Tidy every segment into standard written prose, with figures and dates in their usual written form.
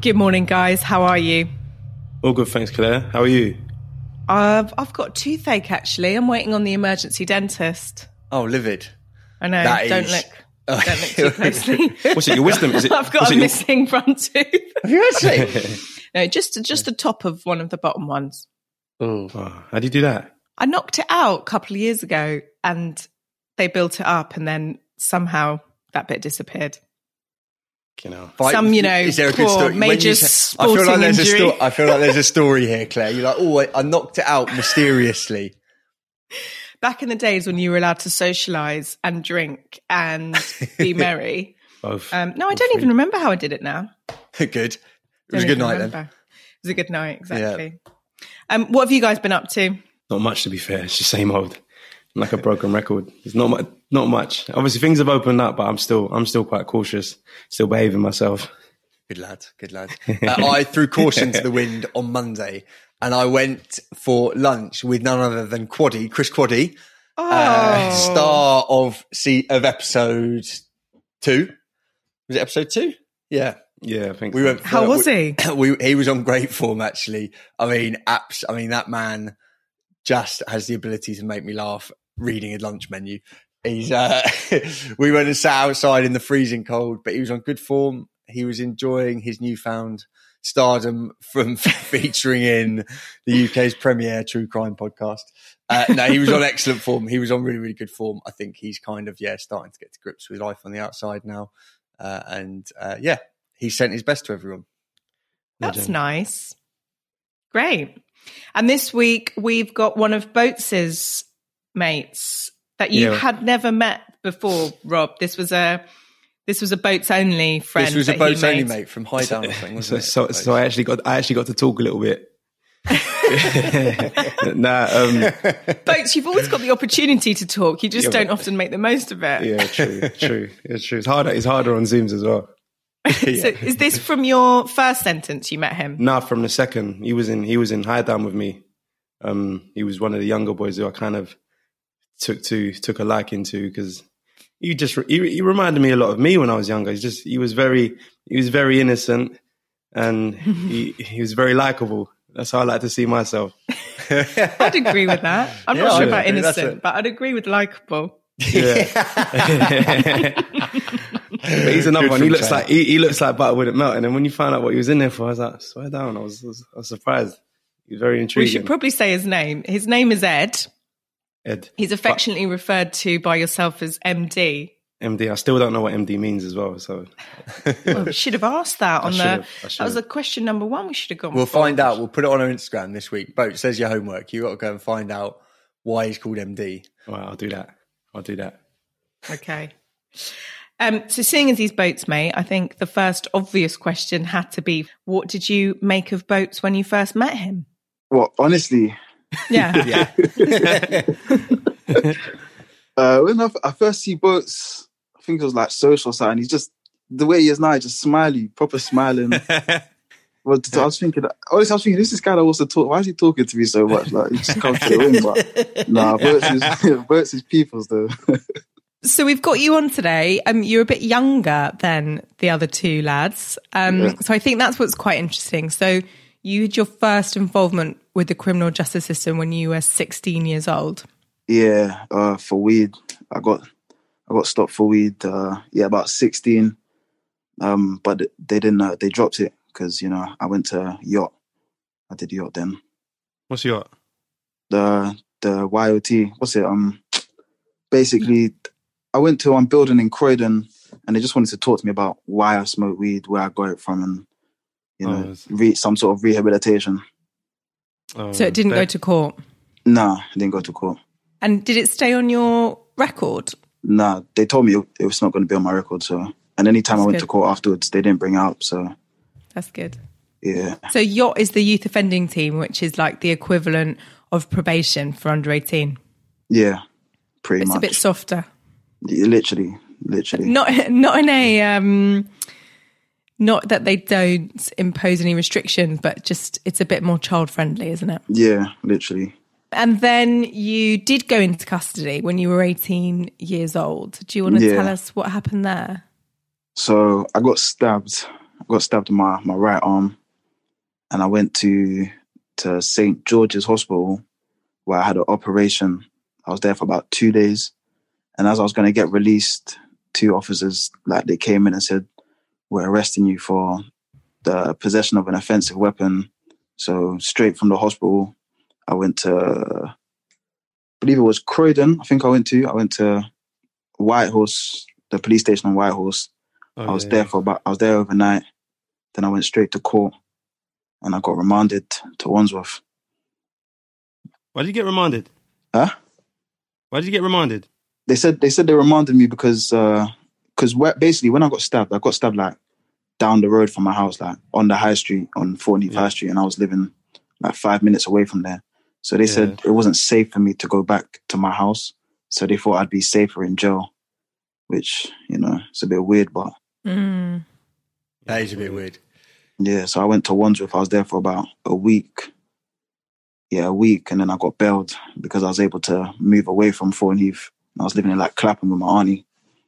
Good morning, guys. How are you? All good, thanks, Claire. How are you? I've got toothache, actually. I'm waiting on the emergency dentist. Oh, livid. I know. Don't look too closely. What's it, your wisdom? Is it? I've got a missing front tooth. Have you actually? No, just the top of one of the bottom ones. Oh, how do you do that? I knocked it out a couple of years ago and they built it up and then somehow that bit disappeared. You know. Is there a good story? Major sporting injury. I feel like there's a story here, Claire. You're like, oh, I knocked it out mysteriously. Back in the days when you were allowed to socialise and drink and be merry. Both. No, I don't even remember how I did it now. Good. It was a good night then. It was a good night, exactly. Yeah. What have you guys been up to? Not much, to be fair. It's the same old. I'm like a broken record. There's not much. Obviously, things have opened up, but I'm still quite cautious. Still behaving myself. Good lad. I threw caution to the wind on Monday, and I went for lunch with none other than Chris Quaddy, star of episode 2. Was it episode 2? Yeah. Yeah, I think we went. How was he? He was on great form, actually. I mean, that man just has the ability to make me laugh reading a lunch menu. He's we went and sat outside in the freezing cold, but he was on good form. He was enjoying his newfound stardom from featuring in the UK's premier true crime podcast. No, he was on excellent form. He was on really, really good form. I think he's kind of, starting to get to grips with life on the outside now. He sent his best to everyone. That's nice. Great. And this week we've got one of Boats's mates that you had never met before, Rob. This was a Boats only friend. This was a Boats only mate from High Down, I think, wasn't it? So I actually got to talk a little bit. Boats, you've always got the opportunity to talk. You just don't often make the most of it. Yeah, true. It's true. It's harder on Zooms as well. So is this from your first sentence you met him? No, from the second. He was in High Down with me. He was one of the younger boys who I kind of took a liking to because he reminded me a lot of me when I was younger. He was very innocent and he was very likable. That's how I like to see myself. I'd agree with that. I'm not sure about innocent, but I'd agree with likable. Yeah. But he's another one. He looks like butter wouldn't melt. And then when you find out what he was in there for, I was like, swear down. I was surprised. He was very intriguing. We should probably say his name. His name is Ed. Ed. He's affectionately referred to by yourself as MD. MD. I still don't know what MD means as well. So we should have asked that that was a question number 1 we should have gone. We'll find out. We'll put it on our Instagram this week. Boat says your homework. You got to go and find out why he's called MD. All right, I'll do that. Okay. So seeing as he's Boats mate, I think the first obvious question had to be, what did you make of Boats when you first met him? Well, honestly. Yeah. When I first see Boats, I think it was like social side. He's just, the way he is now, just smiley, proper smiling. I was thinking, this is guy that wants to talk. Why is he talking to me so much? Like, he just comes to the room. But nah, Boats is people's though. So we've got you on today. You're a bit younger than the other 2 lads. So I think that's what's quite interesting. So you had your first involvement with the criminal justice system when you were 16 years old. Yeah, for weed. I got stopped for weed, about 16. But they didn't, they dropped it because, I went to yacht. I did yacht then. What's yacht? The YOT. What's it? Basically, I went to one building in Croydon and they just wanted to talk to me about why I smoke weed, where I got it from, and, reach some sort of rehabilitation. So it didn't go to court? No, it didn't go to court. And did it stay on your record? No, they told me it was not going to be on my record. So, and anytime I went to court afterwards, they didn't bring it up. So that's good. Yeah. So yacht is the youth offending team, which is like the equivalent of probation for under 18. Yeah, pretty much. It's a bit softer. Yeah, literally. Not in a not that they don't impose any restriction, but just it's a bit more child friendly, isn't it? Yeah, literally. And then you did go into custody when you were 18 years old. Do you want to tell us what happened there? So I got stabbed I got stabbed in my right arm, and I went to St. George's Hospital where I had an operation. I was there for about 2 days, and as I was going to get released, 2 officers, like, they came in and said, "We're arresting you for the possession of an offensive weapon." So straight from the hospital, I went to, I believe it was Croydon. I went to Whitehorse, the police station in Whitehorse. I was there overnight. Then I went straight to court, and I got remanded to Wandsworth. Why did you get remanded? Huh? Why did you get remanded? They said they remanded me because basically when I got stabbed like down the road from my house, like on the high street, on Thornheath High Street, and I was living like 5 minutes away from there. So they said it wasn't safe for me to go back to my house. So they thought I'd be safer in jail, which, it's a bit weird, but... That is a bit weird. Yeah, so I went to Wandsworth. I was there for about a week. Yeah, a week. And then I got bailed because I was able to move away from Thornheath. I was living in like Clapham with my auntie.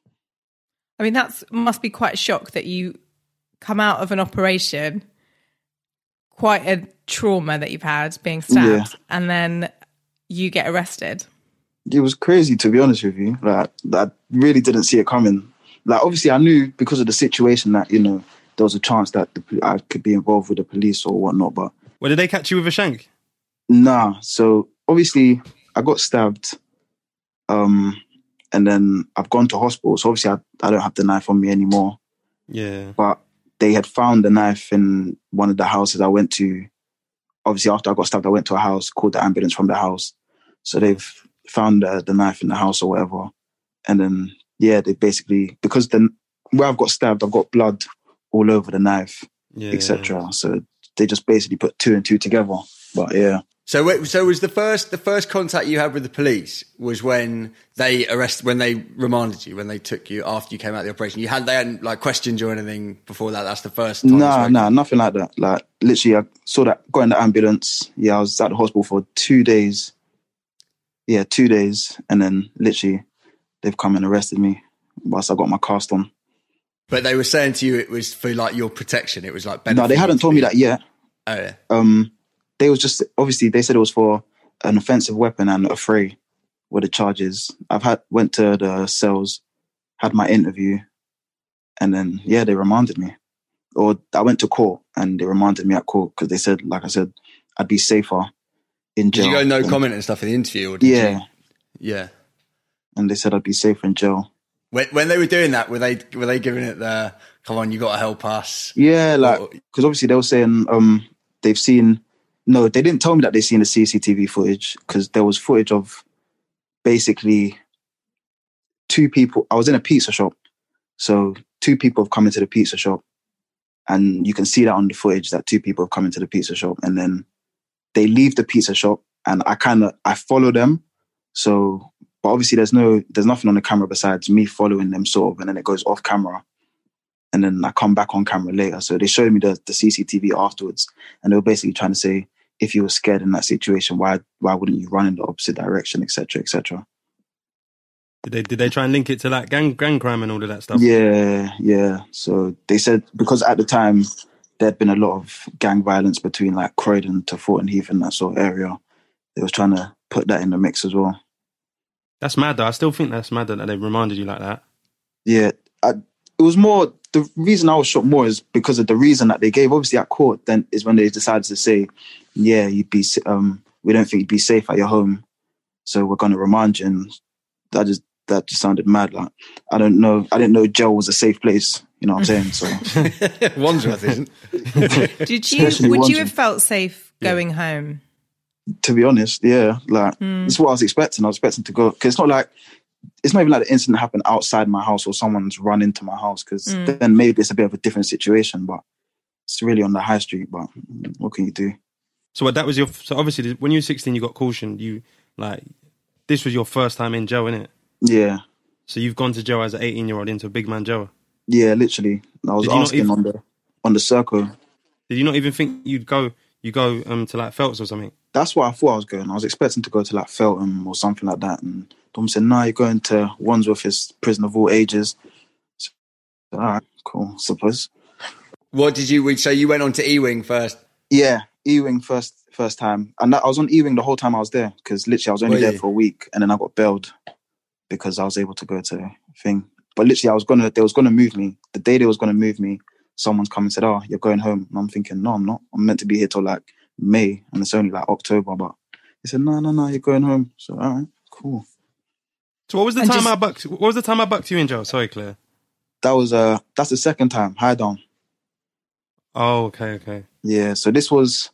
I mean, that must be quite a shock that you come out of an operation, quite a trauma that you've had, being stabbed, and then you get arrested. It was crazy, to be honest with you. Like, I really didn't see it coming. Like, obviously, I knew because of the situation that, there was a chance that I could be involved with the police or whatnot. But did they catch you with a shank? Nah. So obviously, I got stabbed, and then I've gone to hospital. So obviously, I don't have the knife on me anymore. Yeah. But they had found the knife in one of the houses I went to. Obviously, after I got stabbed, I went to a house, called the ambulance from the house. So they've found the knife in the house or whatever. And then, they basically, because where I've got stabbed, I've got blood all over the knife, etc. So they just basically put 2 and 2 together. But yeah. So was the first contact you had with the police was when they remanded you, when they took you after you came out of the operation? They hadn't like questioned you or anything before that? That's the first time? Nah, nothing like that. Like, literally, I saw that, got in the ambulance. Yeah, I was at the hospital for 2 days. Yeah, 2 days. And then literally, they've come and arrested me whilst I got my cast on. But they were saying to you it was for like your protection. It was like no, they hadn't told me that yet. Oh yeah. They was just, obviously they said it was for an offensive weapon and affray were the charges. Went to the cells, had my interview, and then they remanded me. Or I went to court and they remanded me at court because they said, like I said, I'd be safer in jail. Did you go no comment and stuff in the interview? Or did you? Yeah. And they said I'd be safer in jail. When they were doing that, were they giving it the, come on, you got to help us? Yeah, like, because obviously they were saying they've seen, no, they didn't tell me that they've seen the CCTV footage because there was footage of basically 2 people. I was in a pizza shop. So 2 people have come into the pizza shop and you can see that on the footage that 2 people have come into the pizza shop and then they leave the pizza shop and I follow them. So, but obviously there's nothing on the camera besides me following them sort of, and then it goes off camera. And then I come back on camera later. So they showed me the CCTV afterwards. And they were basically trying to say, if you were scared in that situation, why wouldn't you run in the opposite direction, etc., etc. Did they try and link it to like gang crime and all of that stuff? Yeah. So they said, because at the time, there'd been a lot of gang violence between like Croydon to Thornheath and that sort of area. They was trying to put that in the mix as well. That's mad though. I still think that's mad that they reminded you like that. Yeah. It was more, the reason I was shocked more is because of the reason that they gave. Obviously at court then is when they decided to say, we don't think you'd be safe at your home, so we're going to remand you. And that just sounded mad. Like, I didn't know jail was a safe place. You know what I'm saying? So Wandsworth isn't. Would you have felt safe going home? To be honest, yeah. Like, it's what I was expecting. I was expecting to go, because it's not even like the incident happened outside my house or someone's run into my house, because then maybe it's a bit of a different situation, but it's really on the high street. But what can you do? So so obviously when you were 16, you got cautioned. This was your first time in jail, innit? Yeah. So you've gone to jail as an 18-year-old into a big man jail? Yeah, literally. I was asking on the circle. Did you not even think you go to like Felts or something? That's what I thought I was going. I was expecting to go to like Feltham or something like that. And Dom said, no, you're going to Wandsworth, is prison of all ages. So, all right, cool, suppose. What did you? So you went on to E-Wing first? Yeah, E-Wing first time, and I was on E-Wing the whole time I was there because literally I was only there for a week, and then I got bailed because I was able to go to thing. But literally, they was gonna move me the day they was gonna move me. Someone's come and said, "Oh, you're going home," and I'm thinking, "No, I'm not. I'm meant to be here till like May, and it's only like October." But they said, "No, you're going home." So all right, cool. So what was the time I bucked you in jail? Sorry, Claire. That's the second time, high down. Oh, okay. Yeah, so this was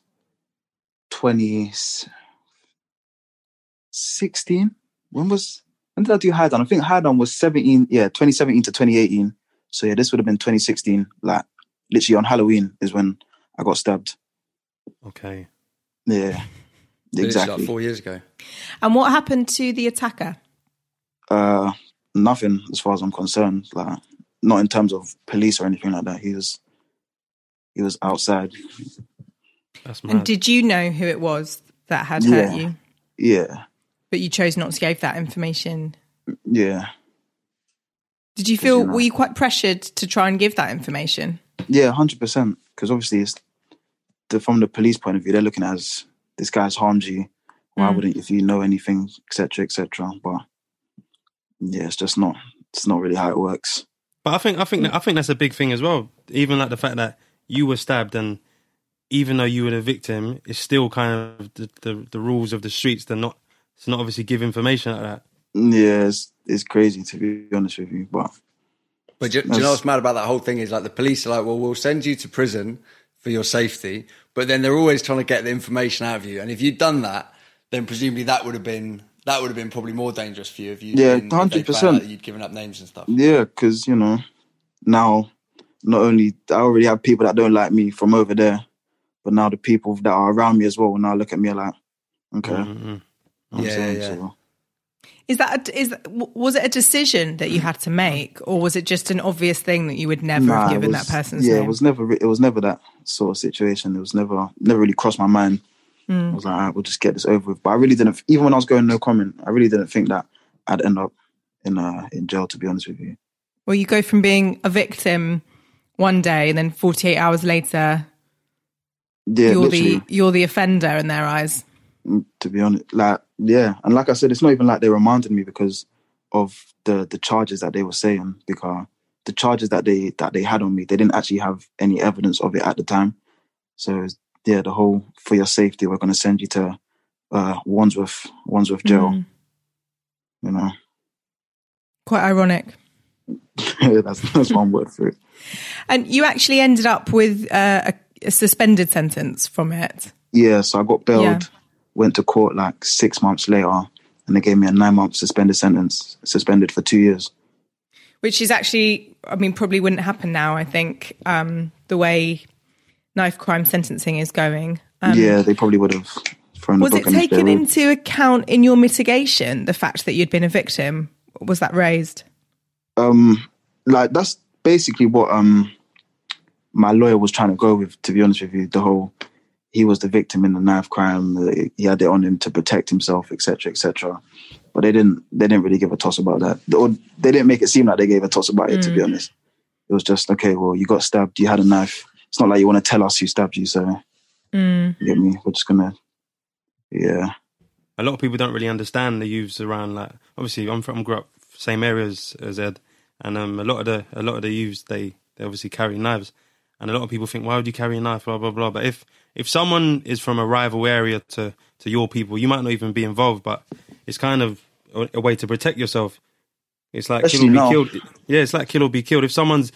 2016. When did I do high down? I think high down was 2017 to 2018. So yeah, this would have been 2016. Like literally on Halloween is when I got stabbed. Okay. Yeah, exactly. Like 4 years ago. And what happened to the attacker? Nothing as far as I'm concerned. Like not in terms of police or anything like that. He was outside. That's mad. And did you know who it was that had hurt you? Yeah. But you chose not to give that information? Yeah. Did you feel, were you quite pressured to try and give that information? Yeah, 100%. Because obviously from the police point of view, they're looking at as this guy's harmed you. Why wouldn't, if you know anything, etc., etc. But yeah, it's not really how it works. But I think that's a big thing as well. Even like the fact that you were stabbed, and even though you were the victim, it's still kind of the rules of the streets. To not obviously give information like that. Yeah, it's crazy, to be honest with you. But do you know what's mad about that whole thing is like the police are like, well, we'll send you to prison for your safety, but then they're always trying to get the information out of you. And if you'd done that, then presumably that would have been probably more dangerous for you if you 100%. You'd given up names and stuff. Yeah, because now not only I already have people that don't like me from over there, but now the people that are around me as well now look at me like, okay, yeah. Was it a decision that you had to make, or was it just an obvious thing that you would never have given that person's name? Yeah, it was never that sort of situation. It was never really crossed my mind. I was like, all right, we'll just get this over with. But I really didn't, even when I was going no comment, I really didn't think that I'd end up in jail, to be honest with you. Well, you go from being a victim one day and then 48 hours later, you're the offender in their eyes. To be honest, and like I said, it's not even like they reminded me because of the charges that they were saying, because the charges that they had on me, they didn't actually have any evidence of it at the time. So yeah, the whole for your safety, we're going to send you to Wandsworth jail. Quite ironic. that's one word for it. And you actually ended up with a suspended sentence from it. Yeah, so I got bailed, went to court like 6 months later, and they gave me a 9-month suspended for 2 years. Which is actually, probably wouldn't happen now, I think, the way knife crime sentencing is going. Yeah, they probably would have thrown the book. Was it taken into account in your mitigation, the fact that you'd been a victim? Was that raised? That's basically what my lawyer was trying to go with, to be honest with you. The whole, he was the victim in the knife crime, he had it on him to protect himself, etc., etc. But they didn't really give a toss about that. Or they didn't make it seem like they gave a toss about it, to be honest. It was just, okay, well, you got stabbed, you had a knife. It's not like you want to tell us who stabbed you, so you get me? We're just gonna, yeah. A lot of people don't really understand the youths around. Like, obviously, grew up same areas as Ed, and a lot of the youths they obviously carry knives, and a lot of people think, why would you carry a knife? Blah blah blah. But if someone is from a rival area to your people, you might not even be involved, but it's kind of a way to protect yourself. It's like kill or be killed. Yeah, it's like kill or be killed. If someone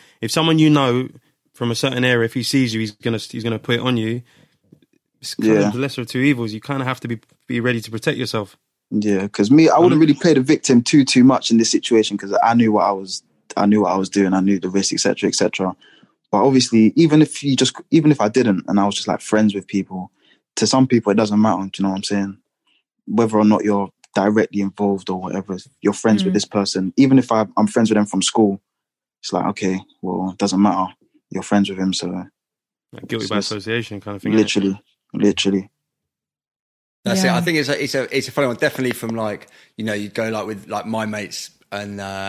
from a certain area, if he sees you, he's gonna put it on you. It's kind of the lesser of two evils. You kind of have to be ready to protect yourself. Yeah, because I wouldn't really play the victim too much in this situation, because I knew what I was doing. I knew the risk, etc., etc. But obviously, even if I didn't, and I was just like friends with people, to some people it doesn't matter. Do you know what I'm saying? Whether or not you're directly involved or whatever, you're friends with this person. Even if I'm friends with them from school, it's like, okay, well, it doesn't matter. You're friends with him, so like guilty by association kind of thing. Literally. That's it. I think it's a funny one. Definitely from like, you'd go like with like my mates and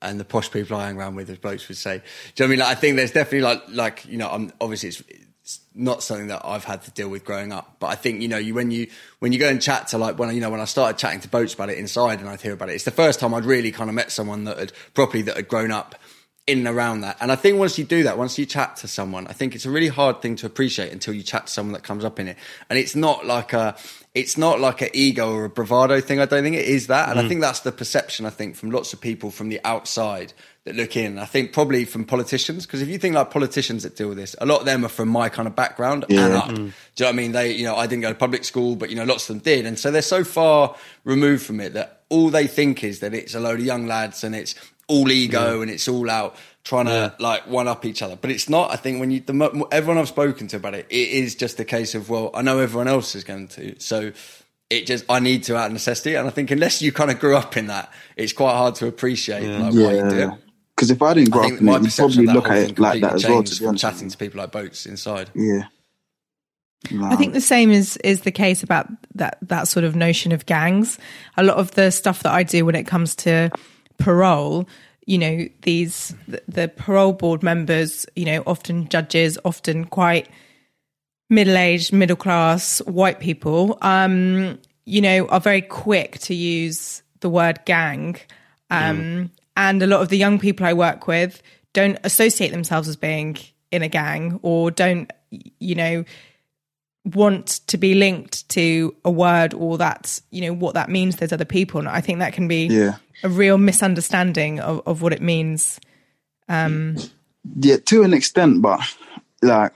and the posh people I hang around with, as blokes would say. Do you know what I mean? Like, I think there's definitely like you know, obviously it's not something that I've had to deal with growing up, but I think, you know, when you go and chat to, like, when I started chatting to boats about it inside and I'd hear about it, it's the first time I'd really kind of met someone that had grown up in and around that. And I think once you do that, once you chat to someone, I think it's a really hard thing to appreciate until you chat to someone that comes up in it. And it's not like an ego or a bravado thing. I don't think it is that. And I think that's the perception, I think, from lots of people from the outside that look in. I think probably from politicians, because if you think like politicians that deal with this, a lot of them are from my kind of background and up. Do you know what I mean? They, you know, I didn't go to public school, but, you know, lots of them did. And so they're so far removed from it that all they think is that it's a load of young lads and it's all ego and it's all out trying to like one up each other. But it's not. I think when everyone I've spoken to about it, it is just a case of, well, I know everyone else is going to, so I need to out of necessity. And I think unless you kind of grew up in that, it's quite hard to appreciate why you do it. Because if I didn't grow up in it, you'd probably look at it like that as well. From chatting to people like boats inside. Yeah. Wow. I think the same is the case about that sort of notion of gangs. A lot of the stuff that I do when it comes to parole, you know, the parole board members, you know, often judges, often quite middle-aged, middle-class white people, you know, are very quick to use the word gang. And a lot of the young people I work with don't associate themselves as being in a gang, or don't, you know, want to be linked to a word, or that, you know, what that means to those other people. And I think that can be a real misunderstanding of what it means. Yeah, to an extent, but like,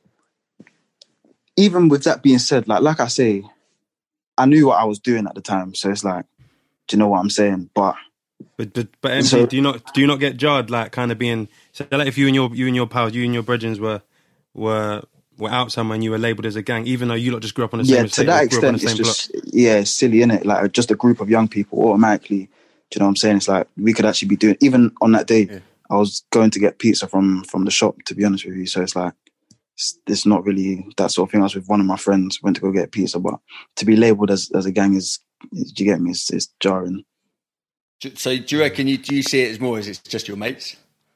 even with that being said, like I say, I knew what I was doing at the time. So it's like, do you know what I'm saying? But MP, so, do you not get jarred, like, kind of being, so like if you and your pals, you and your brethren were out somewhere and you were labelled as a gang, even though you lot just grew up on the same estate, to that extent, it's just it's silly, innit? Like, just a group of young people automatically. Do you know what I'm saying? It's like we could actually be doing, even on that day, I was going to get pizza from the shop, to be honest with you. So it's like, it's not really that sort of thing. I was with one of my friends, went to go get pizza, but to be labelled as a gang is, do you get me? It's jarring. So do you reckon do you see it as more as it's just your mates?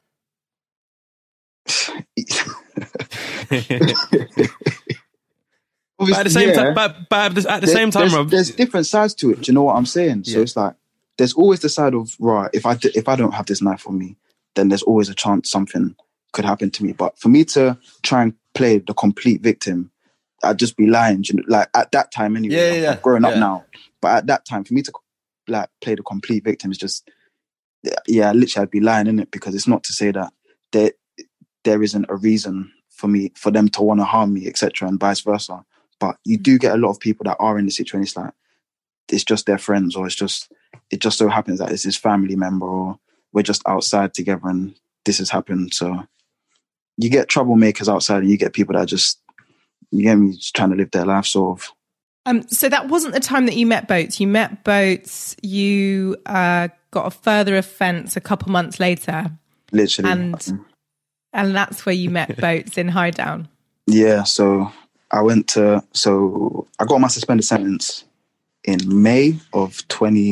But at the same time, but at the same time, Rob, there's different sides to it. Do you know what I'm saying? So it's like, there's always the side of, right, if I don't have this knife on me, then there's always a chance something could happen to me. But for me to try and play the complete victim, I'd just be lying. You know, like at that time anyway. I'm growing up now, but at that time, for me to like play the complete victim is just, literally I'd be lying in it, because it's not to say that there isn't a reason for them to want to harm me, etc., and vice versa. But you do get a lot of people that are in the situation. It's like, it's just their friends, or it just so happens that it's his family member, or we're just outside together and this has happened. So you get troublemakers outside, and you get people that just, you get me, just trying to live their life, sort of. So that wasn't the time that you met Boats. You met Boats, you got a further offence a couple months later. Literally. And that's where you met Boats in Highdown. Yeah, so I got my suspended sentence in May of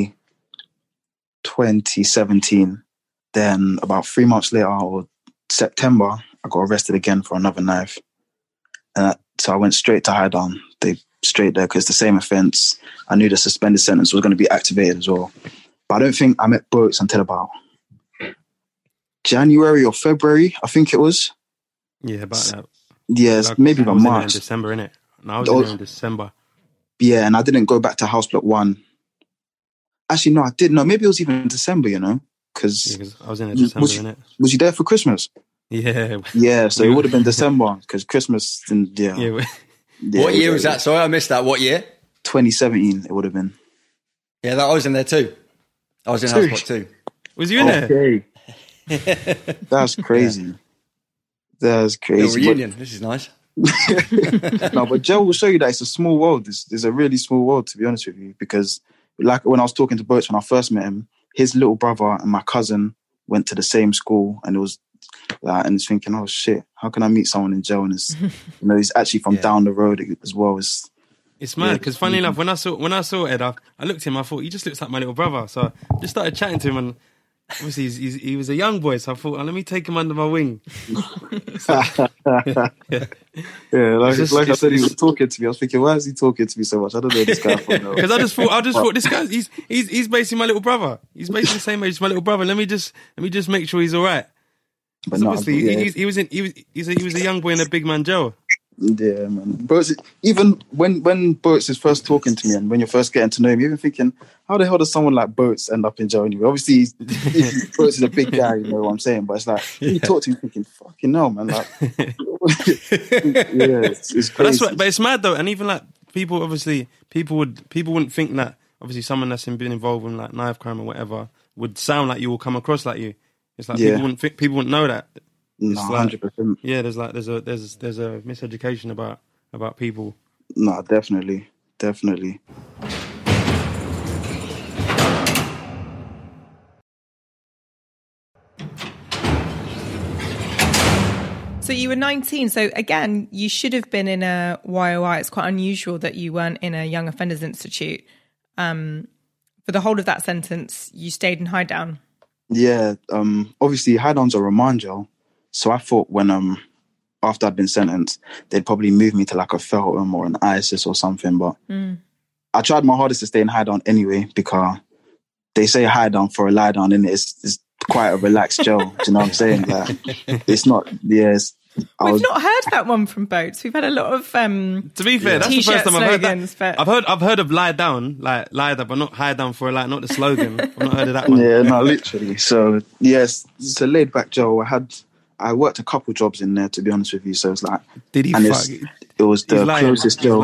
2017. Then about 3 months later, or September, I got arrested again for another knife. So I went straight to Highdown. Straight there, because the same offence, I knew the suspended sentence was going to be activated as well. But I don't think I met Boats until about January or February, I think it was. Yeah, about that. Yeah, like, maybe about March. In December, innit? No, I was in there in December. Yeah, and I didn't go back to House Block 1. Actually, no, I did. No, maybe it was even in December, you know? Because I was in December, innit? Was you there for Christmas? Yeah. Yeah, so it would have been December, because Christmas, what year was that? Sorry, I missed that. What year? 2017, it would have been. Yeah, I was in there too. I was in House Block 2. Was you in there? That's crazy. That's crazy. Reunion. This is nice. No, but Joe will show you that it's a small world. It's a really small world, to be honest with you, because like when I was talking to Boats when I first met him, his little brother and my cousin went to the same school, and it was like, and it's thinking, oh shit, how can I meet someone in jail and it's, you know, he's actually from down the road as well. It's mad, because funny enough, when I saw Ed, I looked at him, I thought, he just looks like my little brother. So I just started chatting to him, and obviously he was a young boy, so I thought, let me take him under my wing. Like I said, he was talking to me. I was thinking, why is he talking to me so much? I don't know this guy. Because I just thought this guy, he's basically my little brother. He's basically the same age as my little brother. Let me just make sure he's all right. But no, obviously, he was a young boy in a big man jail. Yeah, man. Boats, even when Boats is first talking to me and when you're first getting to know him, you're even thinking, how the hell does someone like Boats end up in jail anyway? Obviously, Boats is a big guy, you know what I'm saying? But it's like, you talk to him thinking, fucking hell, man. Like, it's crazy. But it's mad though. And even like people wouldn't think that obviously someone that's been involved in like knife crime or whatever would sound like you or come across like you. It's like people wouldn't know that. No, 100%. Yeah, there's a miseducation about people. No, definitely. So you were 19. So again, you should have been in a YOI. It's quite unusual that you weren't in a Young Offenders Institute. For the whole of that sentence, you stayed in Highdown. Yeah. Obviously, Highdown's a remand jail. So I thought when after I'd been sentenced, they'd probably move me to like a Feltham or an ISIS or something. But I tried my hardest to stay in Highdown anyway, because they say Highdown for a lie down, and it's quite a relaxed jail. Do you know what I'm saying? Like, it's not. Yes. We've not heard that one from Boats. We've had a lot of to be fair, that's the first time I've heard that. But I've heard of lie down, like lie down, but not high down for a lie, not the slogan. I've not heard of that one. Yeah, no, literally. So yes, it's a laid back jail. I worked a couple jobs in there, to be honest with you. So it's like, did he? It was the closest jail.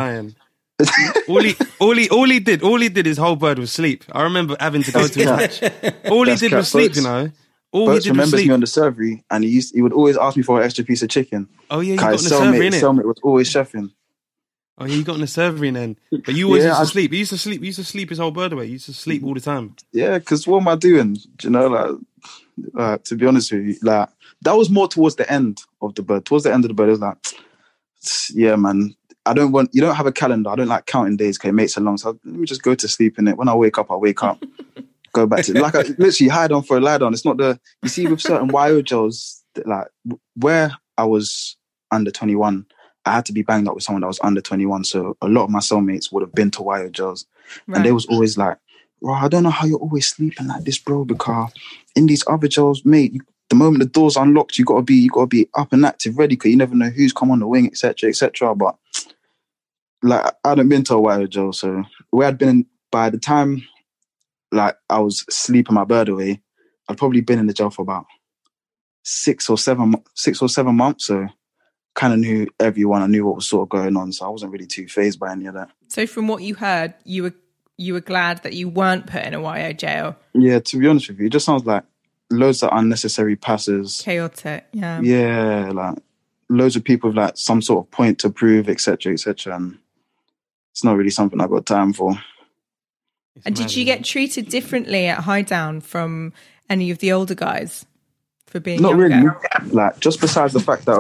all he did his whole bird was sleep. I remember having to go to his match. All he did was sleep, you know. Boats remembers me on the servery, and he would always ask me for an extra piece of chicken. Oh yeah, you got on the servery, innit? Cellmate was always chefing. Oh yeah, you got on the servery then. But you always used to sleep. You used to sleep his whole bird away. You used to sleep all the time. Yeah, because what am I doing? Do you know, like to be honest with you, like that was more towards the end of the bird. Towards the end of the bird, it was like, yeah, man. You don't have a calendar. I don't like counting days because it makes it long. So let me just go to sleep in it. When I wake up, go back to like I literally hide on for a lie down. It's not you see with certain YO jails, like where I was under 21, I had to be banged up with someone that was under 21. So a lot of my cellmates would have been to YO jails. Right. And they was always like, bro, I don't know how you're always sleeping like this, bro, because in these other jails, mate, the moment the door's unlocked, you gotta be up and active, ready, because you never know who's come on the wing, etc. But like I hadn't been to a YO jail, so where I'd been by the time like I was sleeping my bird away, I'd probably been in the jail for about 6 or 7 months. So kind of knew everyone. I knew what was sort of going on. So I wasn't really too fazed by any of that. So from what you heard, you were glad that you weren't put in a YO jail. Yeah, to be honest with you, it just sounds like loads of unnecessary passes. Chaotic, yeah. Yeah, like loads of people with like some sort of point to prove, etc. And it's not really something I got time for. And did you get treated differently at Highdown from any of the older guys for being not younger? Really. Like just besides the fact that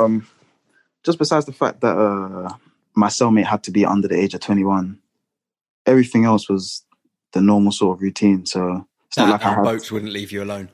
my cellmate had to be under the age of 21, everything else was the normal sort of routine. So it's not like Boats wouldn't leave you alone.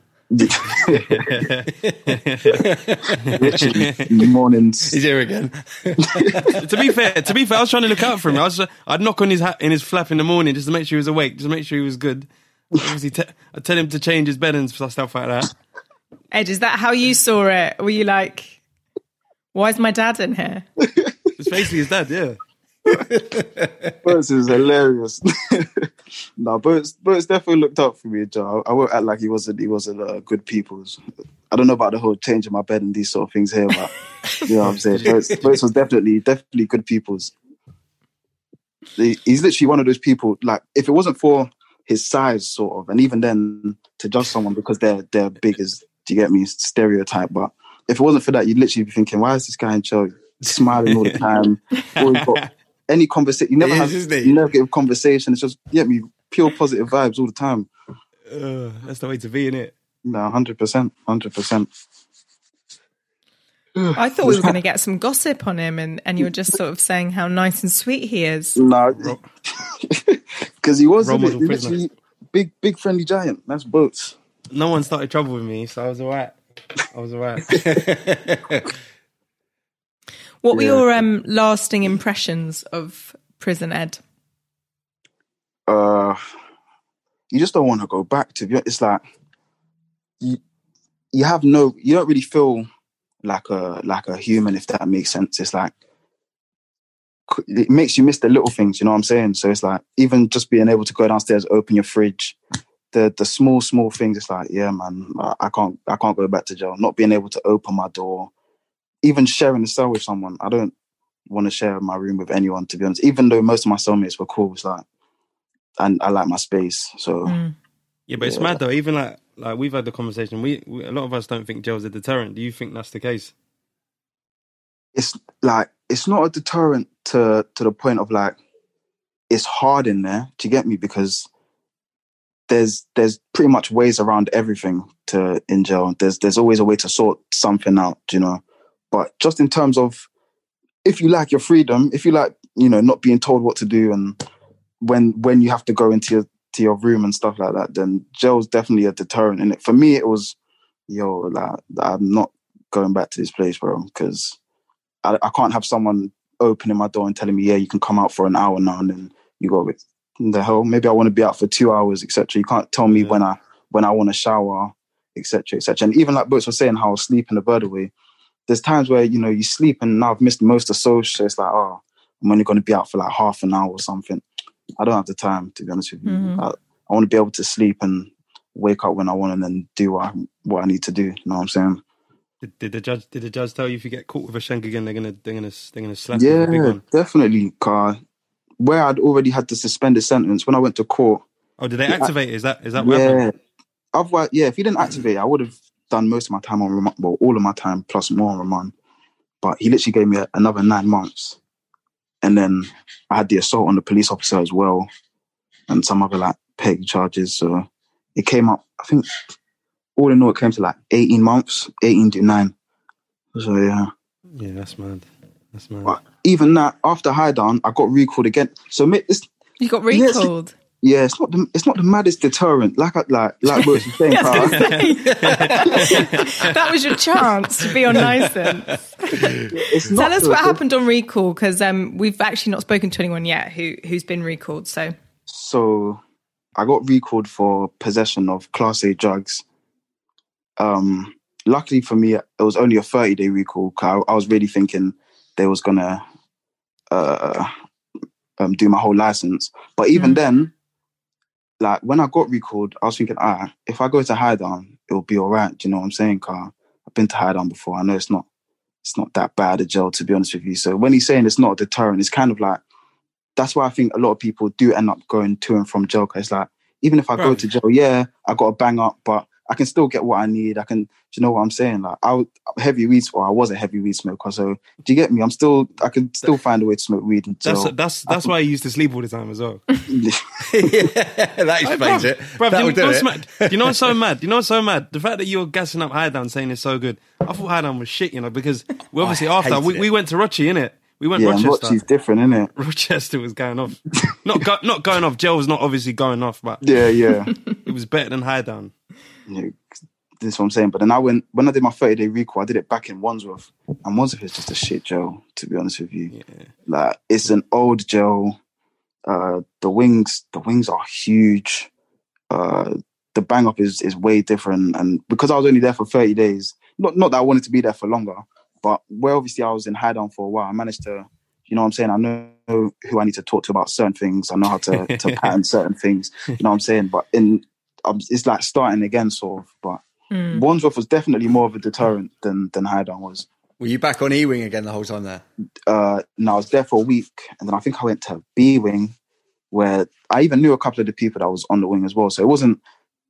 Literally, mornings. He's here again. To be fair, I was trying to look out for him. I'd knock on his hat in his flap in the morning just to make sure he was awake, just to make sure he was good. Obviously, I'd tell him to change his bed and stuff like that. Ed, is that how you saw it? Were you like, why is my dad in here? It's basically his dad, yeah. Boats is hilarious. No, Boats definitely looked out for me, Joe. I won't act like he wasn't good people's. I don't know about the whole changing my bed and these sort of things here, but you know what I'm saying. Boats was definitely good people's. He's literally one of those people. Like if it wasn't for his size, sort of, and even then to judge someone because they're big as, do you get me, stereotype. But if it wasn't for that, you'd literally be thinking, why is this guy in jail smiling all the time? Always got any conversation, you never get a conversation. It's just pure positive vibes all the time. That's the way to be, innit? No, 100%. I thought we were going to get some gossip on him, and you were just sort of saying how nice and sweet he is. No, because he was literally big friendly giant. That's Boats. no one started trouble with me, so I was alright. What were your lasting impressions of prison ed? You just don't want to go back to. It's like you don't really feel like a human, if that makes sense. It's like it makes you miss the little things, you know what I'm saying? So it's like even just being able to go downstairs, open your fridge, the small things. It's like, yeah, man, I can't go back to jail. Not being able to open my door, even sharing a cell with someone. I don't want to share my room with anyone, to be honest. Even though most of my cellmates were cool, it's like, and I like my space. So yeah, but it's mad though. Even like we've had the conversation. We a lot of us don't think jail's a deterrent. Do you think that's the case? It's like it's not a deterrent to the point of like it's hard in there. Do you get me? Because there's pretty much ways around everything in jail. There's always a way to sort something out, you know. But just in terms of if you like your freedom, if you like, you know, not being told what to do, and when you have to go into your room and stuff like that, then jail's definitely a deterrent. And for me, it was, like, I'm not going back to this place, bro, because I can't have someone opening my door and telling me, yeah, you can come out for an hour now, and then you go with the hell. Maybe I want to be out for 2 hours, etc. You can't tell me when I want to shower, etc., etc. And even like Boots was saying, how I sleep in the bird away. There's times where, you know, you sleep and now I've missed most of social. So it's like, oh, I'm only going to be out for like half an hour or something. I don't have the time, to be honest with you. Mm-hmm. I want to be able to sleep and wake up when I want and then do what I need to do. You know what I'm saying? Did the judge tell you if you get caught with a shank again, they're gonna slap you? Yeah, big one? Definitely. Where I'd already had the suspended sentence, when I went to court. Oh, did they activate it? Is that what happened? Otherwise, yeah. If he didn't activate it, I would have done most of my time on remand. Well, all of my time plus more on remand. But he literally gave me another 9 months, and then I had the assault on the police officer as well, and some other like peg charges. So it came up. I think all in all, it came to like 18 months, 18 to 9. So yeah. Yeah, that's mad. But even that, after High Down, I got recalled again. So you got recalled. Yeah, it's not the maddest deterrent. Like what was saying. That was your chance to be on Nicence. Tell us what happened on recall, because we've actually not spoken to anyone yet who's been recalled. So I got recalled for possession of Class A drugs. Luckily for me, it was only a 30-day recall. I was really thinking they was gonna do my whole license. But even then, like when I got recalled, I was thinking, if I go to High Down, it'll be all right. Do you know what I'm saying? Cause I've been to High Down before. I know it's not that bad a jail, to be honest with you. So when he's saying it's not a deterrent, it's kind of like, that's why I think a lot of people do end up going to and from jail. Cause it's like, even if I go to jail, yeah, I got to bang up, but I can still get what I need. Do you know what I'm saying? Like I was a heavy weed smoker. So do you get me? I can still find a way to smoke weed in jail. That's why I used to sleep all the time as well. Yeah, that explains it. You know what's so mad? The fact that you're gassing up High Down saying it's so good. I thought High Down was shit, you know, because we obviously we went to Rochi, innit? We went Rochester. Rochi's different, innit? Rochester was going off. Not going off. Jail was not obviously going off, but yeah. It was better than High Down. Yeah, this is what I'm saying. But then when I did my 30-day recall, I did it back in Wandsworth. And Wandsworth is just a shit jail, to be honest with you. Yeah. Like, it's an old jail. The wings are huge. The bang up is way different. And because I was only there for 30 days, not that I wanted to be there for longer, but where obviously I was in High Down for a while, I managed to, you know what I'm saying? I know who I need to talk to about certain things. I know how to pattern certain things. You know what I'm saying? But it's like starting again, sort of. But Wandsworth was definitely more of a deterrent than High Down was. Were you back on E-Wing again the whole time there? No, I was there for a week. And then I think I went to B-Wing, where I even knew a couple of the people that was on the wing as well. So it wasn't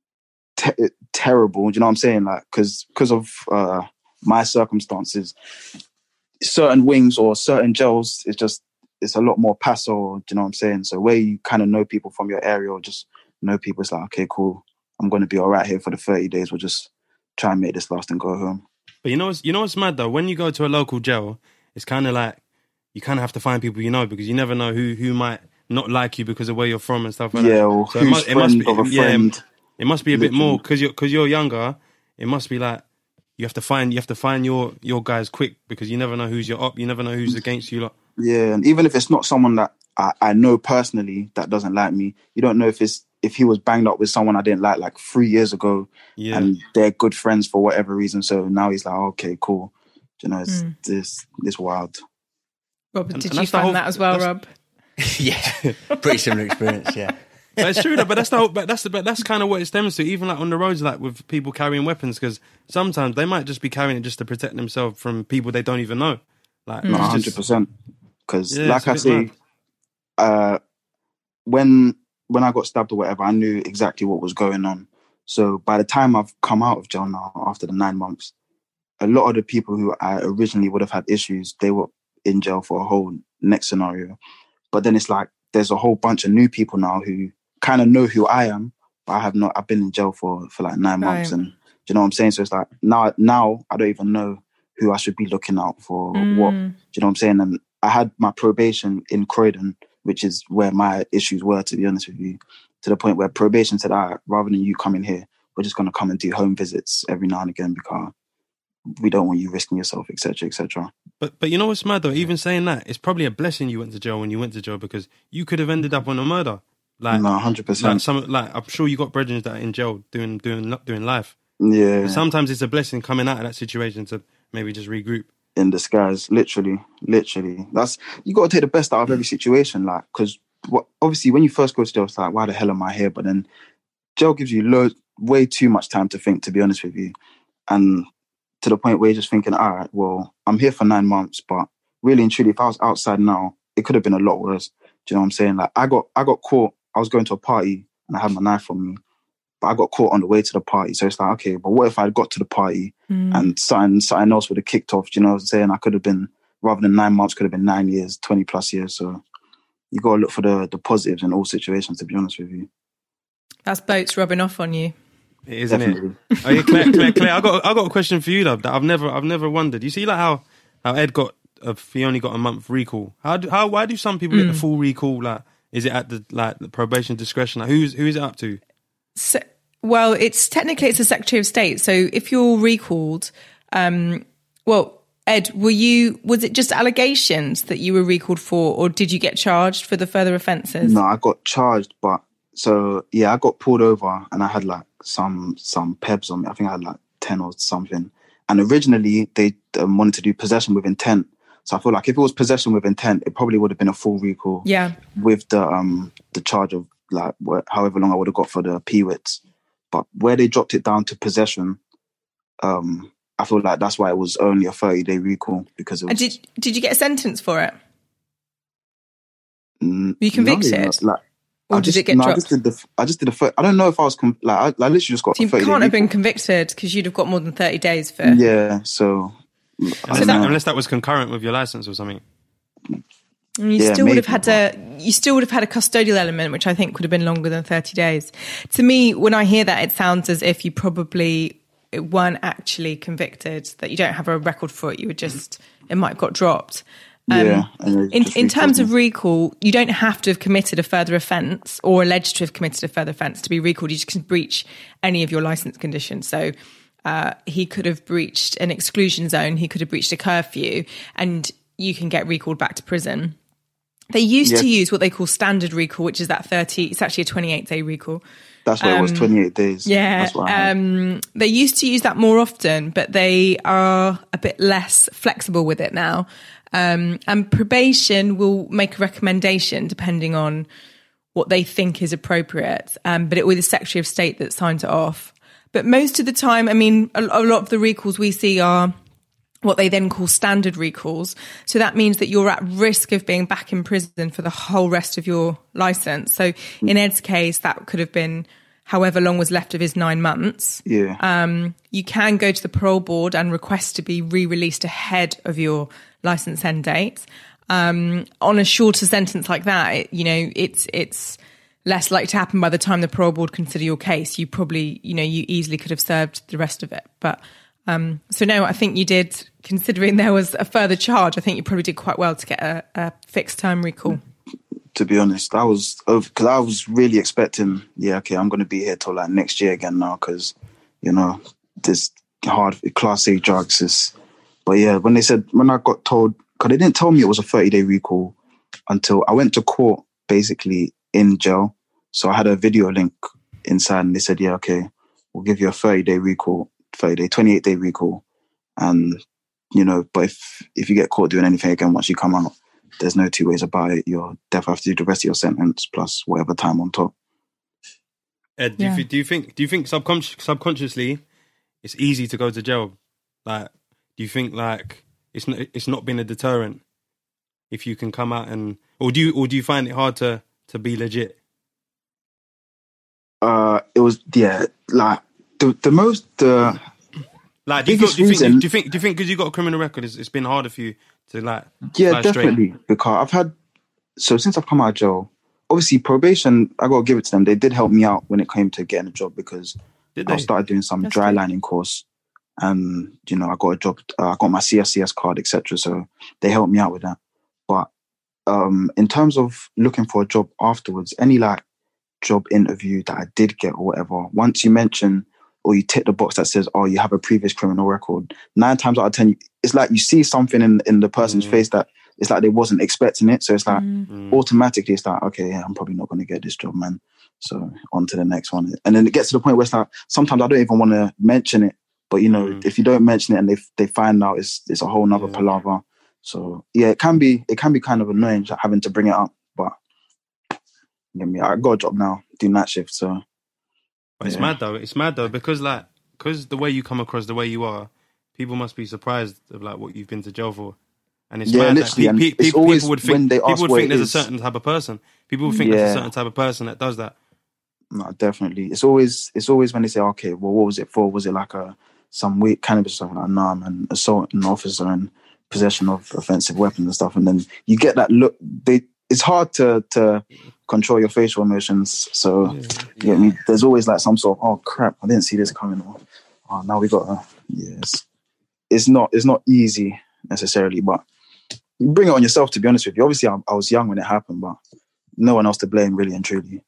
terrible. Do you know what I'm saying? Like, because of my circumstances, certain wings or certain jails, it's a lot more passo. Do you know what I'm saying? So where you kind of know people from your area or just know people, it's like, okay, cool, I'm going to be all right here for the 30 days. We'll just try and make this last and go home. But you know what's mad though? When you go to a local jail, it's kind of like you kind of have to find people you know, because you never know who might not like you because of where you're from and stuff like that. Yeah, or so who's friend of a friend. It must be a bit more because you're younger. It must be like you have to find your guys quick because you never know who's your op. You never know who's against you lot. Yeah, and even if it's not someone that I know personally that doesn't like me, you don't know if he was banged up with someone I didn't like 3 years ago, and they're good friends for whatever reason. So now he's like, okay, cool. You know, it's this wild. Rob, did you find that as well, Rob? Yeah, pretty similar experience. Yeah. But it's true, but that's kind of what it stems to. Even like on the roads, like with people carrying weapons, because sometimes they might just be carrying it just to protect themselves from people they don't even know. Like, no, 100%. Because, like I say, when I got stabbed or whatever, I knew exactly what was going on. So by the time I've come out of jail now, after the 9 months, a lot of the people who I originally would have had issues, they were in jail for a whole next scenario. But then it's like there's a whole bunch of new people now who kind of know who I am, but I've been in jail for like 9 months. And do you know what I'm saying? So it's like now I don't even know who I should be looking out for. What, do you know what I'm saying? And I had my probation in Croydon, which is where my issues were, to be honest with you, to the point where probation said, all right, rather than you coming here, we're just going to come and do home visits every now and again because we don't want you risking yourself, etc., etc. But you know what's mad though? Even saying that, it's probably a blessing you went to jail when you went to jail because you could have ended up on a murder. Like, no, 100%. Like I'm sure you got brethren that are in jail doing life. Yeah. But sometimes it's a blessing coming out of that situation to maybe just regroup. In disguise, literally. That's, you got to take the best out of every situation, like, because obviously when you first go to jail, it's like, why the hell am I here? But then jail gives you way too much time to think, to be honest with you, and to the point where you're just thinking, all right, well, I'm here for 9 months, but really and truly, if I was outside now, it could have been a lot worse. Do you know what I'm saying? Like, I got caught. I was going to a party and I had my knife on me, but I got caught on the way to the party. So it's like, okay, but what if I had got to the party and something else would have kicked off? Do you know what I'm saying? I could have been, rather than 9 months, could have been 9 years, 20 plus years. So you got to look for the positives in all situations, to be honest with you. That's boats rubbing off on you. It is, isn't it? Oh, yeah, Claire, I got a question for you, though, that I've never wondered. You see, like how Ed he only got a month recall. Why do some people get the full recall? Like, is it at the probation discretion? Like, who is it up to? So, well, it's the Secretary of State. So if you're recalled, Ed, was it just allegations that you were recalled for, or did you get charged for the further offences? No, I got charged, but I got pulled over and I had like some pebs on me. I think I had like 10 or something. And originally they wanted to do possession with intent. So I feel like if it was possession with intent, it probably would have been a full recall. Yeah. With the charge of like however long I would have got for the PWITs. But where they dropped it down to possession, I feel like that's why it was only a 30-day recall because of. And did you get a sentence for it? Were you convicted? Or did it get dropped? I just did I don't know if I was I literally just got. So you can't have been convicted because you'd have got more than 30 days for. Yeah, so. Unless that was concurrent with your license or something. You still would have had a custodial element, which I think would have been longer than 30 days. To me, when I hear that, it sounds as if you probably weren't actually convicted, that you don't have a record for it. You were just, it might have got dropped. In terms of recall, you don't have to have committed a further offence or alleged to have committed a further offence to be recalled. You just can breach any of your licence conditions. So he could have breached an exclusion zone, he could have breached a curfew, and you can get recalled back to prison. They used to use what they call standard recall, which is that 30, it's actually a 28-day recall. That's what it was, 28 days. Yeah. That's what they used to use that more often, but they are a bit less flexible with it now. And probation will make a recommendation depending on what they think is appropriate. But it will be the Secretary of State that signs it off. But most of the time, I mean, a lot of the recalls we see are what they then call standard recalls. So that means that you're at risk of being back in prison for the whole rest of your licence. So in Ed's case, that could have been however long was left of his 9 months. Yeah. You can go to the parole board and request to be re-released ahead of your licence end date. On a shorter sentence like that, it's less likely to happen by the time the parole board consider your case. You probably, you easily could have served the rest of it. But so no, I think you did, considering there was a further charge, I think you probably did quite well to get a fixed term recall. to be honest. I was over because I was really expecting, I'm going to be here till like next year again now because, this hard Class A drugs. But yeah, when I got told, because they didn't tell me it was a 30-day recall until I went to court basically in jail. So I had a video link inside and they said, we'll give you a 30-day recall, 28-day recall. And, but if you get caught doing anything again once you come out, there's no two ways about it. You'll definitely have to do the rest of your sentence plus whatever time on top. Ed, do you think subconsciously it's easy to go to jail? Like, do you think like it's not been a deterrent if you can come out or do you find it hard to be legit? It was like the most like do you think because you got a criminal record it's been harder for you to like definitely straight? Because since I've come out of jail, obviously probation, I gotta give it to them, they did help me out when it came to getting a job because I started doing some dry lining course and I got a job, I got my CSCS card, etc. So they helped me out with that. But in terms of looking for a job afterwards, any like job interview that I did get or whatever, once you mention or you tick the box that says, oh, you have a previous criminal record, 9 times out of 10, it's like you see something in the person's face that it's like they wasn't expecting it. So it's like automatically it's like, okay, I'm probably not going to get this job, man. So on to the next one. And then it gets to the point where it's like, sometimes I don't even want to mention it. But, if you don't mention it and they find out, it's a whole nother palaver. So, it can be kind of annoying having to bring it up. But, I got a job now, doing night shift, so. But it's mad though, because the way you come across, the way you are, people must be surprised of like what you've been to jail for. And it's mad that people would think there's a certain type of person. People would think there's a certain type of person that does that. No, definitely. It's always when they say, okay, well, what was it for? Was it like some weak cannabis stuff? Like, nah, man, assault an officer and possession of offensive weapons and stuff. And then you get that look. It's hard to control your facial emotions. So there's always like some sort of, oh crap, I didn't see this coming. Oh, now we got it's not easy necessarily, but you bring it on yourself, to be honest with you. Obviously, I was young when it happened, but no one else to blame, really and truly.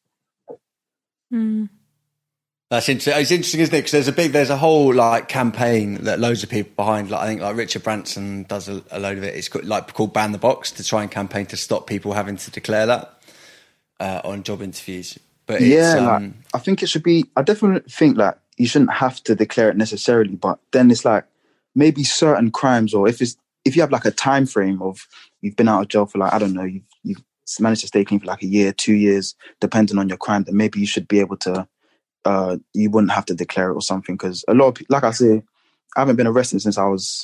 That's interesting. It's interesting, isn't it? Because there's a whole like campaign that loads of people behind. Like I think like Richard Branson does a load of it. It's called Ban the Box, to try and campaign to stop people having to declare that on job interviews. But I think it should be. I definitely think that you shouldn't have to declare it necessarily, but then it's like maybe certain crimes, or if you have like a time frame of you've been out of jail for like, I don't know, you've managed to stay clean for like a year, 2 years, depending on your crime, then maybe you should be able to. You wouldn't have to declare it or something, because a lot of people, like I say, I haven't been arrested since I was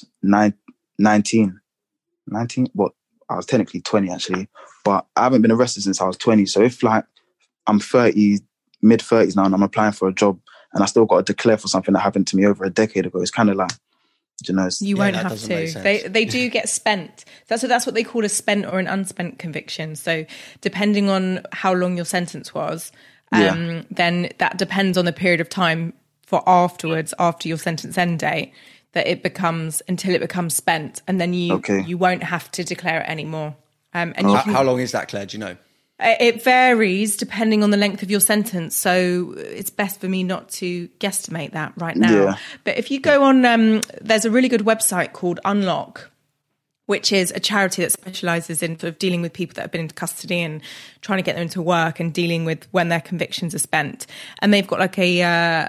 19. Well, I was technically 20 actually, but I haven't been arrested since I was 20. So if like I'm 30, mid 30s now, and I'm applying for a job and I still got to declare for something that happened to me over a decade ago, it's kind of like, you won't have to. They do get spent. That's what they call a spent or an unspent conviction. So depending on how long your sentence was, then that depends on the period of time for afterwards, after your sentence end date, that it becomes until it becomes spent, and then you won't have to declare it anymore. How long is that, Claire? Do you know? It varies depending on the length of your sentence, so it's best for me not to guesstimate that right now. Yeah. But if you go on, there's a really good website called Unlock, which is a charity that specialises in sort of dealing with people that have been into custody and trying to get them into work and dealing with when their convictions are spent. And they've got like a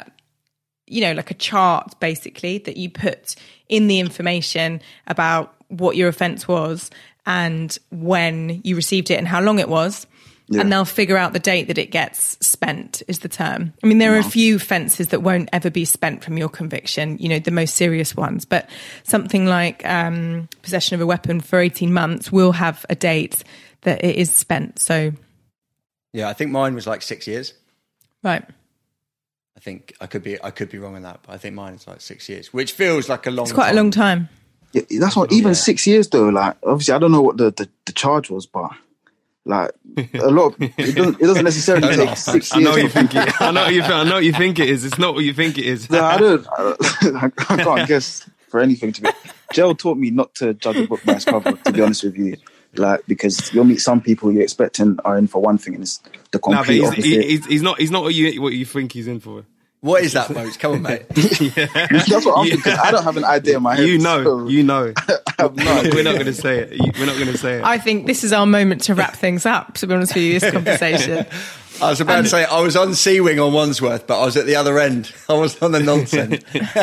chart basically that you put in the information about what your offence was and when you received it and how long it was. Yeah. And they'll figure out the date that it gets spent is the term. I mean, there are a few offences that won't ever be spent from your conviction, the most serious ones. But something like possession of a weapon for 18 months will have a date that it is spent. So, yeah, I think mine was like 6 years. Right. I think I could be wrong on that, but I think mine is like 6 years, which feels like a long. It's quite a long time. Yeah, that's not even 6 years though. Like, obviously, I don't know what the charge was, but. Like a lot, it doesn't necessarily take 6 years. I know you think it. I know what you think it is. It's not what you think it is. No, I can't guess for anything. Jail taught me not to judge a book by its cover. To be honest with you, Like, because you'll meet some people you're expecting are in for one thing, and it's the complete opposite. He's not what you think he's in for. What is that, Boats? Come on, mate. That's what I'm thinking. I don't have an idea in my head. You know. We're not going to say it. I think this is our moment to wrap things up, to be honest with you, this conversation. I was about to say, I was on Sea Wing on Wandsworth, but I was at the other end. I was on the nonsense.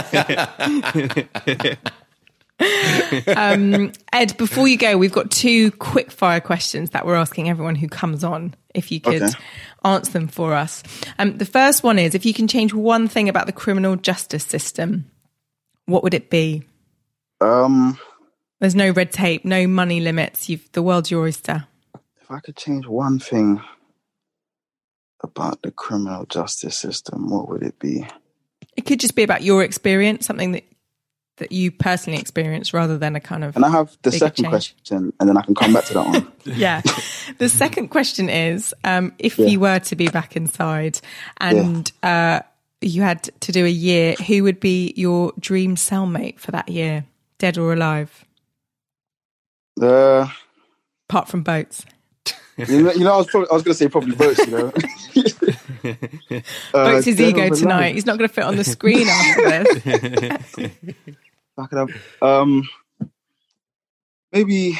Ed, before you go, we've got 2 quick fire questions that we're asking everyone who comes on, if you could answer them for us. The first one is, if you can change one thing about the criminal justice system, what would it be? There's no red tape, no money limits. The world's your oyster. If I could change one thing about the criminal justice system, what would it be? It could just be about your experience, something that you personally experienced, rather than a kind of... And I have the second question, and then I can come back to that one. Yeah. The second question is, if you were to be back inside and you had to do a year, who would be your dream cellmate for that year, dead or alive? Apart from Boats. I was going to say probably Boats, Boats' his ego tonight. He's not going to fit on the screen after this. Back it up. Maybe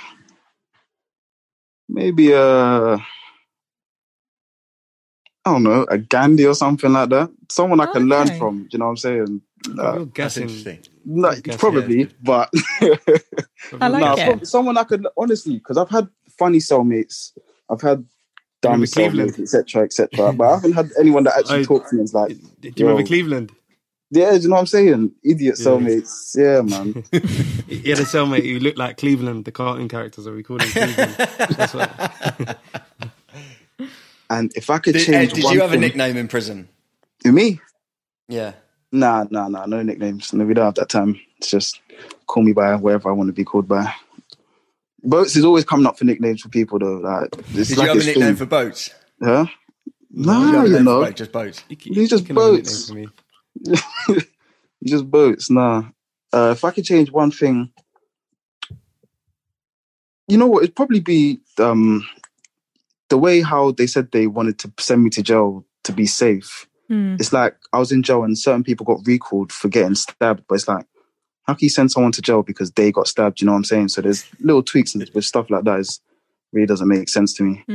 I don't know, a Gandhi or something like that. Someone I can learn from. Do you know what I'm saying? You're guessing. Probably, but I like it. Someone I could, honestly, because I've had funny cellmates, I've had dumb cellmates, etc. But I haven't had anyone that actually talks to me. It's like, do you remember Cleveland? Yeah, do you know what I'm saying? Idiot cellmates. Yeah, man. He had a cellmate who looked like Cleveland, the cartoon characters, or we called him Cleveland. That's what... And if I could change Did you have a nickname in prison? Me? Yeah. Nah, no nicknames. No, we don't have that time. It's just call me by whatever I want to be called by. Boats is always coming up for nicknames for people, though. Like, did you have a nickname for Boats? Huh? No, just Boats. He's just Boats. Just Boats. Nah. If I could change one thing, you know what? It'd probably be the way how they said they wanted to send me to jail to be safe. It's like I was in jail and certain people got recalled for getting stabbed, but it's like, how can you send someone to jail because they got stabbed? You know what I'm saying? So there's little tweaks with stuff like that. Really doesn't make sense to me.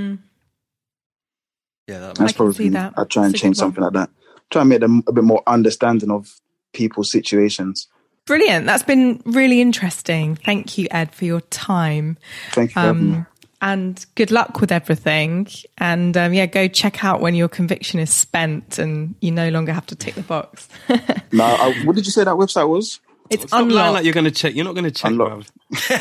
Yeah, that's probably. I'd try and change something like that. Try and make them a bit more understanding of people's situations. Brilliant. That's been really interesting. Thank you, Ed, for your time. Thank you for having me. And good luck with everything. And go check out when your conviction is spent and you no longer have to tick the box. What did you say that website was? It's Unlocked. Like you're going to check. You're not going to check. Unlocked.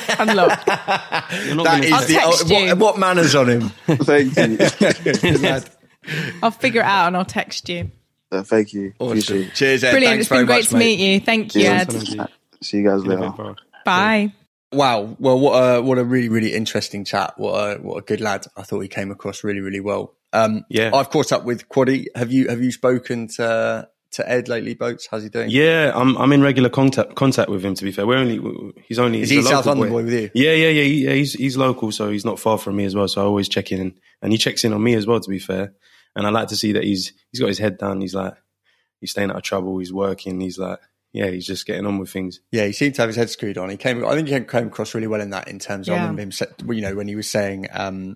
You're not going to. What manners on him? Thank you. I'll figure it out and I'll text you. Thank you. Awesome. Cheers, Ed. Brilliant. Thanks it's been great to meet you. Thank you, Ed. See you guys later. Bye. Wow. Well, what a really, really interesting chat. What a good lad. I thought he came across really, really well. I've caught up with Quaddy. Have you spoken to Ed lately, Boats? How's he doing? Yeah, I'm in regular contact with him, to be fair. Is he South London boy with you? Yeah. He's local, so he's not far from me as well. So I always check in and he checks in on me as well, to be fair. And I like to see that he's got his head down. He's staying out of trouble. He's working. He's just getting on with things. Yeah, he seemed to have his head screwed on. I think he came across really well in that, in terms of him, when he was saying,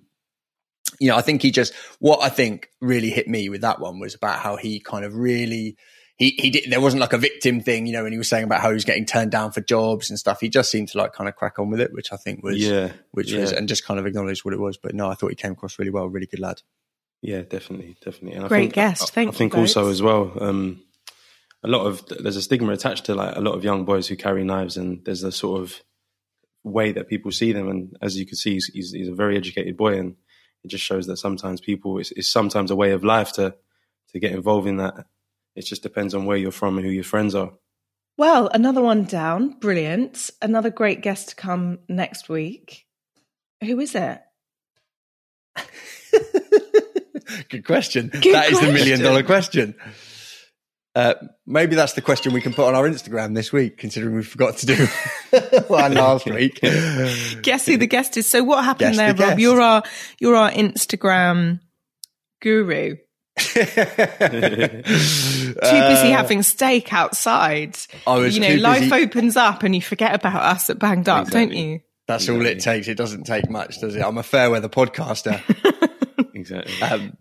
I think what I think really hit me with that one was about how he kind of really, he did, there wasn't like a victim thing, when he was saying about how he was getting turned down for jobs and stuff. He just seemed to like kind of crack on with it, which I think was, was, and just kind of acknowledge what it was. But no, I thought he came across really well, really good lad. Yeah, definitely. And Great guest. Thank you. I think also as well, there's a stigma attached to like a lot of young boys who carry knives, and there's a sort of way that people see them. And as you can see, he's a very educated boy, and it just shows that sometimes it's sometimes a way of life to get involved in that. It just depends on where you're from and who your friends are. Well, another one down. Brilliant. Another great guest to come next week. Who is it? Good question. That is the $1 million question. Maybe that's the question we can put on our Instagram this week, considering we forgot to do one last week. Guess who the guest is. So what happened Guess there, the Rob? guest. You're our Instagram guru. Too busy having steak outside. I was too life busy. opens up and you forget about us at Banged Up, Exactly. don't you? That's all it takes. It doesn't take much, does it? I'm a fair weather podcaster. Exactly.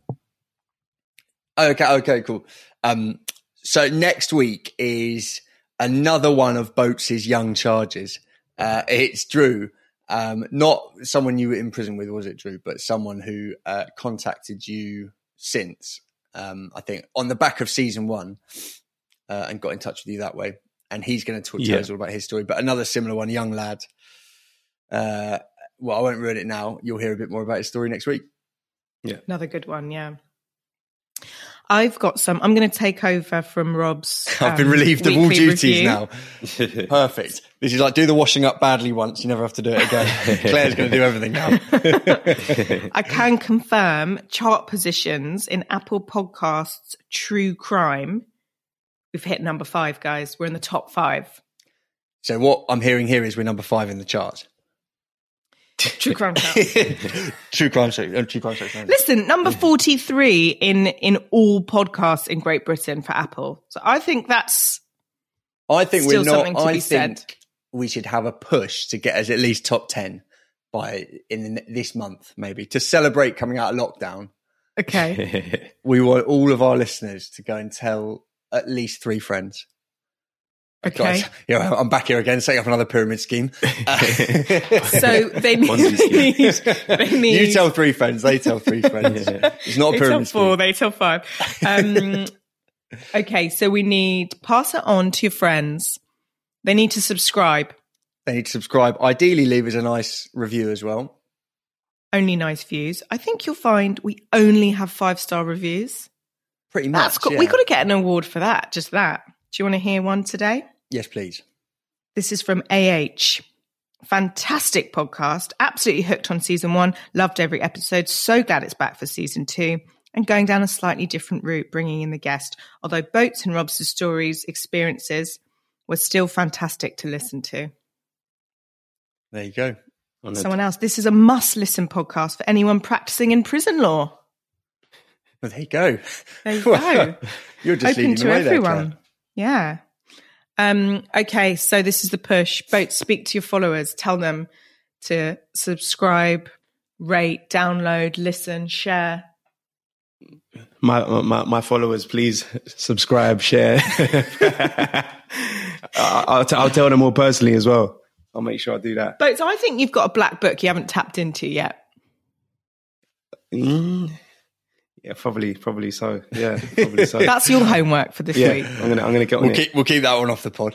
Okay, cool. So next week is another one of Boats' young charges. It's Drew, not someone you were in prison with, was it, Drew? But someone who contacted you since, I think, on the back of season 1, and got in touch with you that way. And he's going to tell us all about his story. But another similar one, young lad. Well, I won't ruin it now. You'll hear a bit more about his story next week. Yeah. Another good one, yeah. I've got some. I'm going to take over from Rob's. I've been relieved of all weekly duties review. now. Perfect. This is like do the washing up badly once. You never have to do it again. Claire's going to do everything now. I can confirm chart positions in Apple Podcasts True Crime. We've hit number 5, guys. We're in the top 5. So what I'm hearing here is we're number 5 in the charts. True Crime charts. True crime show. Listen, number 43 in all podcasts in Great Britain for Apple. So I think that's I think still we're not. something to I be think said. we should have a push to get us at least top 10 in this month, maybe to celebrate coming out of lockdown. okay. We want all of our listeners to go and tell at least 3 friends. Okay. Guys, I'm back here again, setting up another pyramid scheme. So they need. You tell 3 friends, they tell 3 friends. It's not a They tell pyramid 4, scheme. they tell 5. Okay, so we need pass it on to your friends. They need to subscribe. They need to subscribe. Ideally, leave us a nice review as well. Only nice views. I think you'll find we only have 5-star reviews. Pretty much. We've got to get an award for that. Just that. Do you want to hear one today? Yes, please. This is from AH. Fantastic podcast. Absolutely hooked on season 1. Loved every episode. So glad it's back for season 2. And going down a slightly different route, bringing in the guest. Although Boats and Rob's stories, experiences were still fantastic to listen to. There you go. Someone else. This is a must-listen podcast for anyone practicing in prison law. Well, there you go. There you go. You're just Open leading to the way everyone. there, Yeah. Okay, so this is the push. Boats, speak to your followers. Tell them to subscribe, rate, download, listen, share. My followers, please subscribe, share. I'll tell them all personally as well. I'll make sure I do that. Boats, I think you've got a black book you haven't tapped into yet. Yeah, probably so. Yeah, probably so. That's your homework for this week. I'm gonna get on it. We'll keep that one off the pod.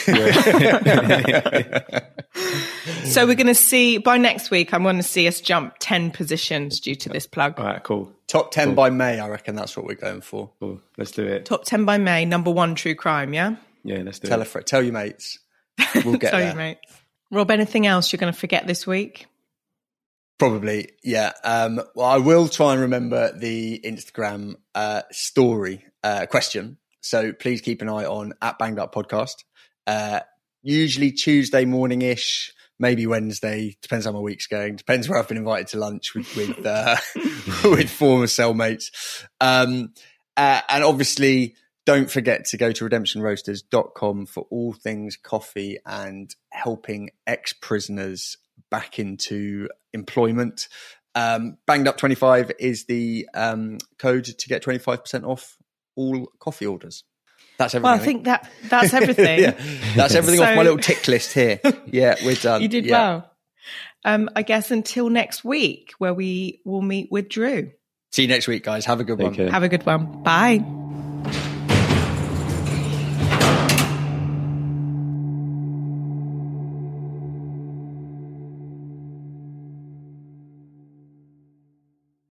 So we're going to see, by next week, I'm going to see us jump 10 positions due to this plug. All right, cool. Top 10 by May, I reckon that's what we're going for. Cool. Let's do it. Top 10 by May, number 1 true crime, yeah? Yeah, let's do Tell it. tell your mates. We'll get Tell there. you, mate. Rob, anything else you're going to forget this week? Probably, yeah. Well, I will try and remember the Instagram story question. So please keep an eye on @BangedUpPodcast. Usually Tuesday morning-ish, maybe Wednesday. Depends how my week's going. Depends where I've been invited to lunch with with former cellmates. And obviously, don't forget to go to redemptionroasters.com for all things coffee and helping ex-prisoners back into employment. Banged Up 25 is the code to get 25% off all coffee orders. That's everything. Well, I think that's everything. Yeah, that's everything off my little tick list here. Yeah, we're done. You did well. I guess until next week, where we will meet with Drew. See you next week, guys. Have a good one. Take care. Have a good one. Bye.